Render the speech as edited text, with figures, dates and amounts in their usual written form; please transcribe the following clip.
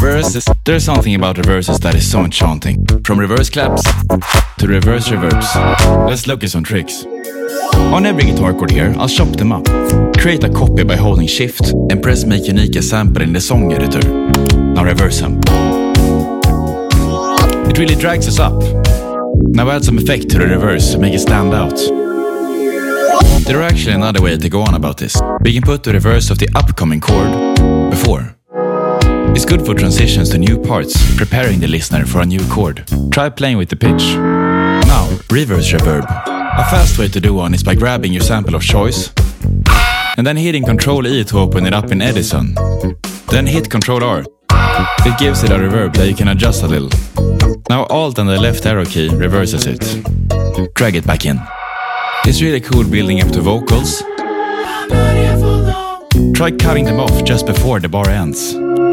reverses, there's something about reverses that is so enchanting. From reverse claps to reverse reverbs. Let's look at some tricks. On every guitar chord here, I'll chop them up. Create a copy by holding shift and press make unique sample in the song editor. Now reverse them. It really drags us up. Now add some effect to the reverse to make it stand out. There are actually another way to go on about this. We can put the reverse of the upcoming chord before. It's good for transitions to new parts, preparing the listener for a new chord. Try playing with the pitch. Now, reverse reverb. A fast way to do one is by grabbing your sample of choice and then hitting Ctrl-E to open it up in Edison. Then hit Ctrl-R. It gives it a reverb that you can adjust a little. Now Alt and the left arrow key reverses it. Drag it back in. It's really cool building up to vocals. Try cutting them off just before the bar ends.